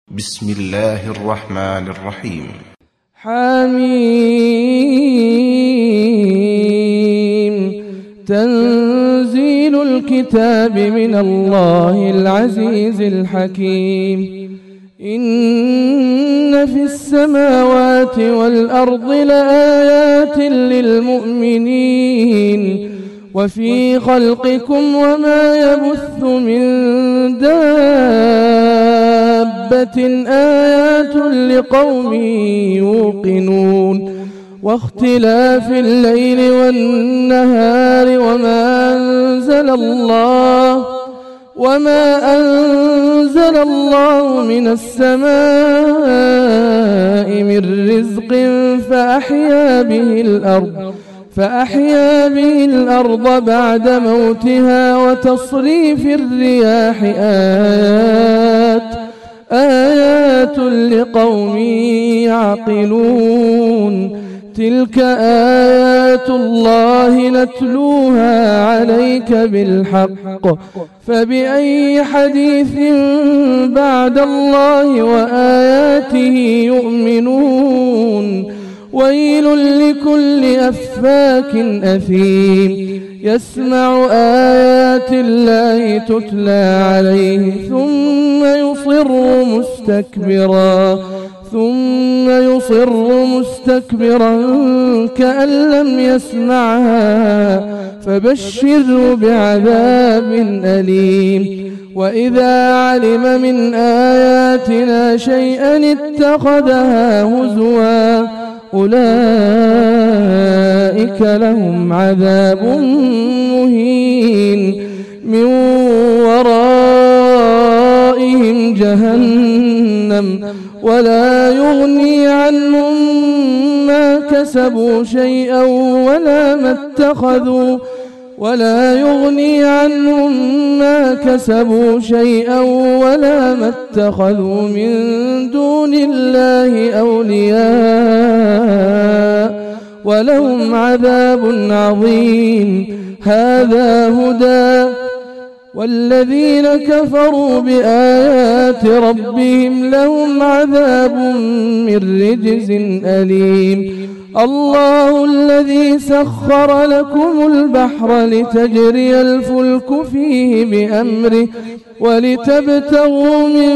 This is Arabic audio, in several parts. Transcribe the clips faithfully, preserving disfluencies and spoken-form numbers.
بسم الله الرحمن الرحيم. حميم. تنزيل الكتاب من الله العزيز الحكيم. إن في السماوات والأرض لآيات للمؤمنين وفي خلقكم وما يبث من دابة آيات لقوم يوقنون واختلاف الليل والنهار وما أنزل الله وما أنزل الله من السماء من رزق فأحيا به الأرض فأحيا به الأرض بعد موتها وتصريف الرياح آيات آيات لقوم يعقلون. تلك آيات الله نتلوها عليك بالحق فبأي حديث بعد الله وآياته يؤمنون. ويل لكل أفاك أثيم يسمع آيات الله تتلى عليه ثم يصر مستكبرا ثم يصر مستكبرا كأن لم يسمعها فبشره بعذاب أليم. وإذا علم من آياتنا شيئا اتخذها هزوا أولئك لهم عذاب مهين من ورائهم جهنم ولا يغني عنهم ما كسبوا شيئا ولا ما اتخذوا ولا يغني عنهم ما كسبوا شيئا ولا ما اتخذوا من دون الله أولياء ولهم عذاب عظيم. هذا هدى والذين كفروا بآيات ربهم لهم عذاب من رجز أليم. الله الذي سخر لكم البحر لتجري الفلك فيه بأمره ولتبتغوا من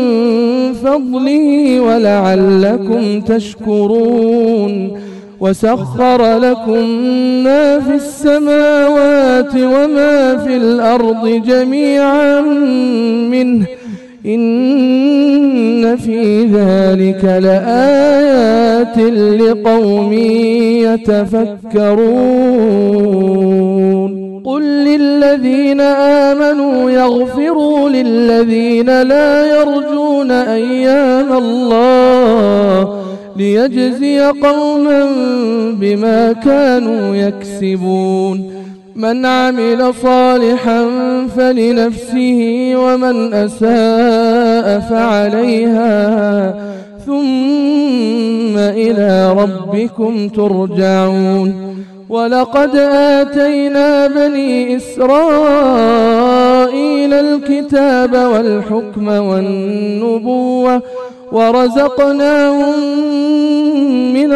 فضله ولعلكم تشكرون. وسخر لكم ما في السماوات وما في الأرض جميعا منه إن في ذلك لآيات لقوم يتفكرون. قل للذين آمنوا يغفروا للذين لا يرجون أيام الله ليجزي قوما بما كانوا يكسبون. من عمل صالحا فلنفسه ومن أساء فعليها ثم إلى ربكم ترجعون. ولقد آتينا بني إسرائيل الكتاب والحكم والنبوة ورزقناهم من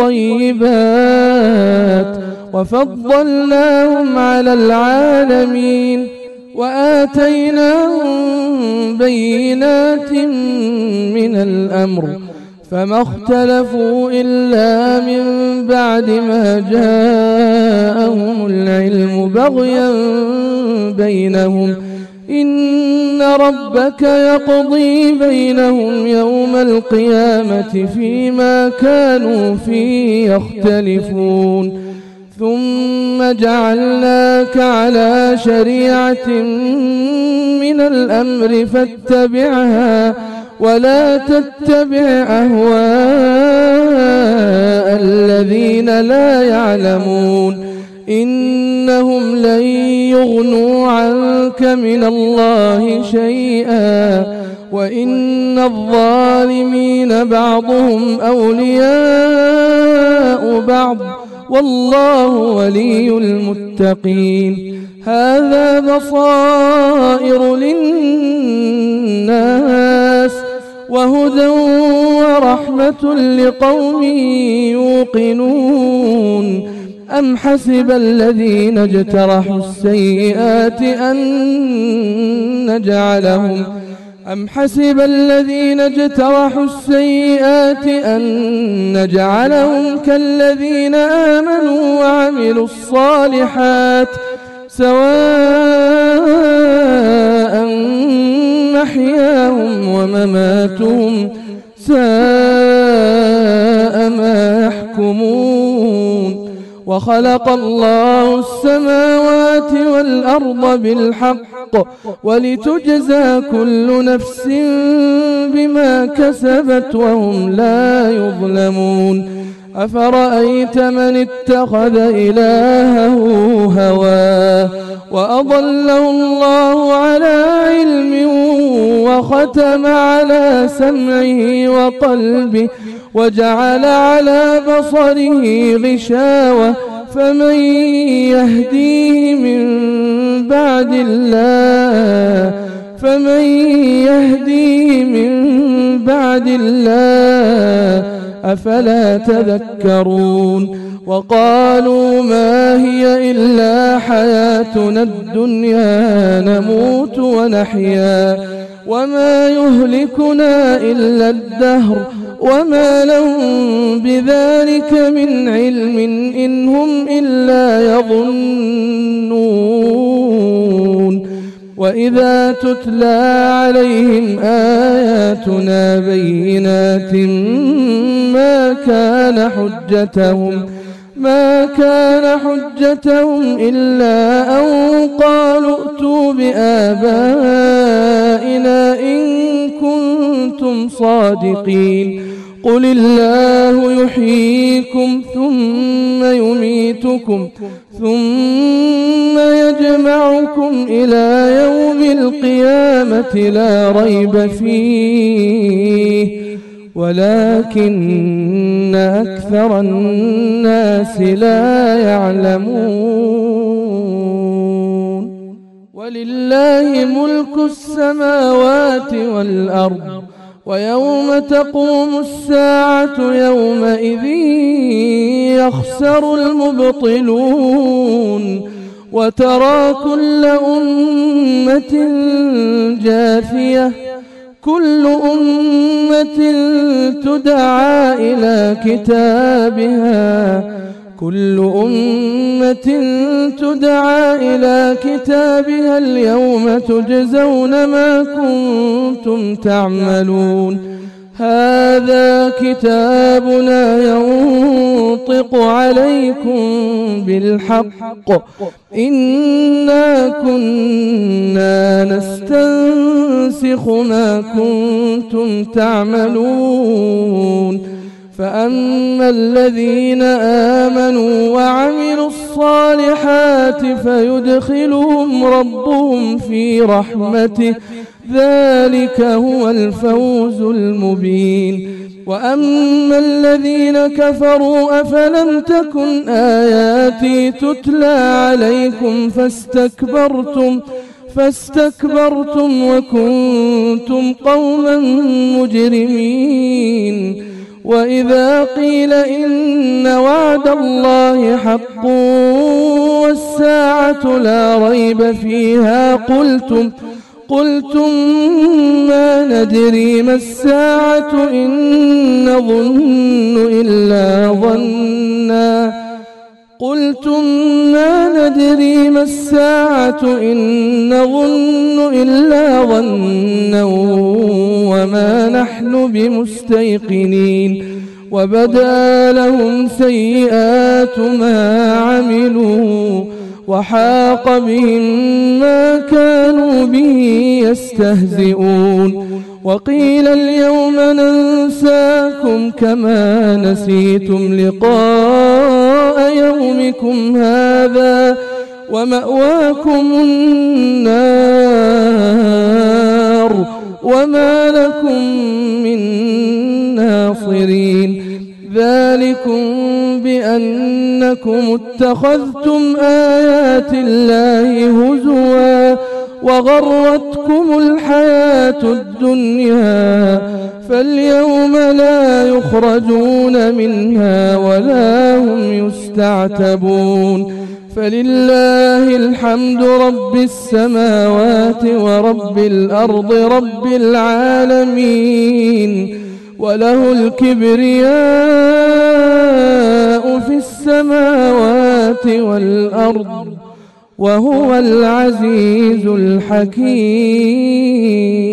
الطيبات وفضلناهم على العالمين وآتيناهم بينات من الأمر فما اختلفوا إلا من بعد ما جاءهم العلم بغيا بينهم. إن ربك يقضي بينهم يوم القيامة فيما كانوا فيه يختلفون. ثم جعلناك على شريعة من الأمر فاتبعها ولا تتبع أهواء الذين لا يعلمون إنهم لن يغنوا عنك من الله شيئا وإن الظالمين بعضهم أولياء بعض والله ولي المتقين. هذا بصائر للناس وهدى ورحمة لقوم يوقنون. أم حسب الذين اجترحوا السيئات أن نجعلهم أم حسب الذين اجترحوا السيئات أن نجعلهم كالذين آمنوا وعملوا الصالحات سواء محياهم ومماتهم ساء ما يحكمون. وخلق الله السماوات والأرض بالحق ولتجزى كل نفس بما كسبت وهم لا يظلمون. أفرأيت من اتخذ إلهه هواه وأضله الله على علم وختم على سمعه وقلبه وجعل على بصره غشاوة فمن يهديه من بعد الله فمن يهديه من بعد الله أفلا تذكرون. وقالوا ما هي إلا حياتنا الدنيا نموت ونحيا وما يهلكنا إلا الدهر وما لهم بذلك من علم إن هم إلا يظنون. وإذا تتلى عليهم آياتنا بينات ما كان حجتهم ما كان حجتهم إلا أن قالوا ائتوا بآبائنا إن كنتم صادقين. قل الله يحييكم ثم يميتكم ثم يجمعكم إلى يوم القيامة لا ريب فيه ولكن أكثر الناس لا يعلمون. ولله ملك السماوات والأرض ويوم تقوم الساعة يومئذ يخسر المبطلون. وترى كل أمة جاثية كل أمة تدعى إلى كتابها كل أمة تدعى إلى كتابها اليوم تجزون ما كنتم تعملون. هذا كتابنا ينطق عليكم بالحق إنا كنا نستنسخ ما كنتم تعملون. فأما الذين آمنوا وعملوا الصالحات فيدخلهم ربهم في رحمته ذلك هو الفوز المبين. وأما الذين كفروا أفلم تكن آياتي تتلى عليكم فاستكبرتم فاستكبرتم وكنتم قوما مجرمين. وإذا قيل إن وعد الله حق والساعة لا ريب فيها قلتم قلتم ما ندري ما الساعة إن نظن إلا ظنا قلتم ما ندري ما الساعة إن نظن إلا ظنا وما نحن بمستيقنين. وبدا لهم سيئات ما عملوا وحاق بهم ما كانوا به يستهزئون. وقيل اليوم ننساكم كما نسيتم لقاء يومكم هذا ومأواكم النار وما لكم من ناصرين. ذلكم بأنكم اتخذتم آيات الله هزوا وغرتكم الحياة الدنيا فاليوم لا يخرجون منها ولا هم يستعتبون فلله الحمد رب السماوات ورب الأرض رب العالمين وله الكبرياء في السماوات والأرض وهو العزيز الحكيم.